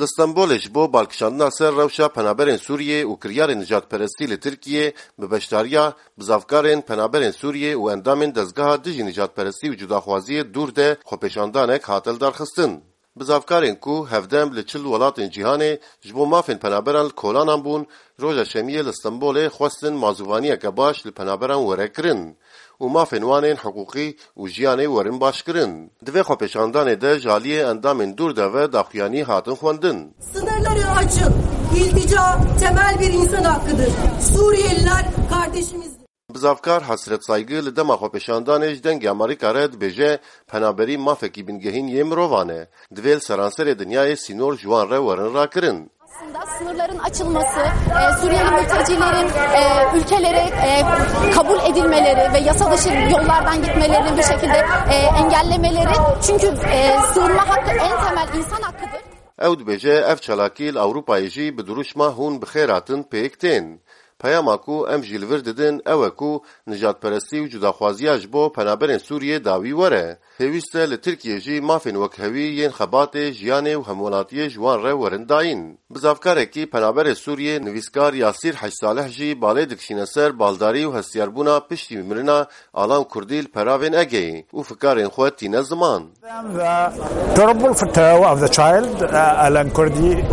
Li Stenbolê ji bo balkişandina ser rewşa penaberên Sûriyê û kiryarên nijadperestî li Tirkiyeyê bi beşdariya bizavkarên penaberên Sûriyê û endamên dezgeha dijî nijadperestî û cudaxwaziyê dûr de xwepêşandanek hatin darxistin. Bizavkarên ku hevdem li çil welatên cîhanê ji bo mafên penaberan li kolanan bûn, roja şemiyê li Stenbolê xwestin mazûvaniyeke baş li penaberan were kirin û mafên wan ên hiqûqî û jiyanê werin başkirin. Di vê xwepêşandanê de ji aliyê endamên dûr de ve daxuyanî hatin xwendin. Sınırları açın. İltica temel bir insan hakkıdır. Suriyeliler kardeşimizdir. Bizavkar Hasret Saygı li dema xwepêşandanê ji dengê Amerîka re dibêje penaberî mafekî bingehîn yê mirovan e. Divê li seranserê dinyayê sînor ji wan re werin rakirin. Aslında sınırların açılması, Suriyeli mültecilerin ülkelere kabul edilmeleri ve yasa dışı yollardan gitmelerini bir şekilde engellemeleri. Çünkü sığınma hakkı en temel insan hakkıdır. Ew dibêje ev çalakî li Ewropayê jî bi duruşma hûn bi xêr hatin pêk tên. Peyama ku em jî li vir didin ew e ku nijadperestî û cudaxwaziya ji bo penaberên Sûriyê dawî were. Pêwîst e li Tirkiyeyê jî mafên wekhevî yên xebatê, jiyanê û hemwelatiyê ji wan re werin dayîn. Bizavkarekî penaberê Sûriyê nivîskar Yasîr Heşsaleh jî balê dikişîne ser baldarî û hestiyarbûna piştî mirina alan Kurdî li peravên Egeyê û fikarên xwe tîne ziman. Terrible fatwa of the child, Alan Kurdi,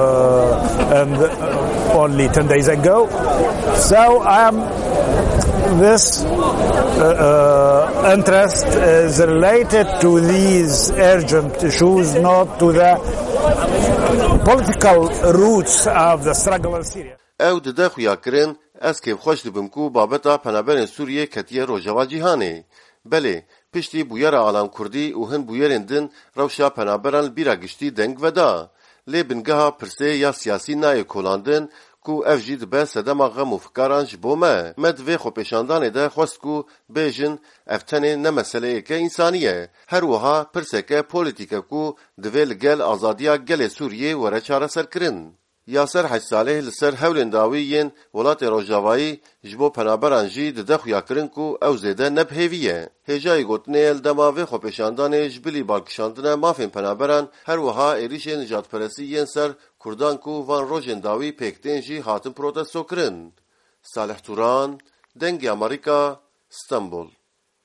and only 10 days ago. So this interest is related to these urgent issues, not to the political roots of the struggle in Syria. Ew dide xuya kirin, ez kêfxweş dibim ku babeta penaberên Sûriyê ketiye rojava cîhanê. Belê, piştî bûyera Alan Kurdî û hin bûyerên din rewşa penaberan li bîra giştî deng veda. Lê bingeha pirsê ya siyasî nayê kolandin ku ev jî dibe sedema xem û fikaran ji bo me. Me di vê xwepêşandanê de xwest ku bêjin ev tenê ne meseleyeke însanî ye. Her wiha pirseke polîtîk e ku divê li gel azadiya gelê Sûriyê were çareserkirin. Yasir Heşsaleh li ser hewlên dawî yên welatê Rojavayî ji bo penaberan jî dide xuya kirin ku ew zêde nebihêvî ye. Hêjayê gotinê li dema vê xwepêşandanê ji bilî balkişandina mafên penaberan her wiha êrişên nijadperestî yên ser Kurdan ku van rojên dawî pêktên jî hatin protesto kirin. Salih Turan, Dengê Amerîka, Stenbol.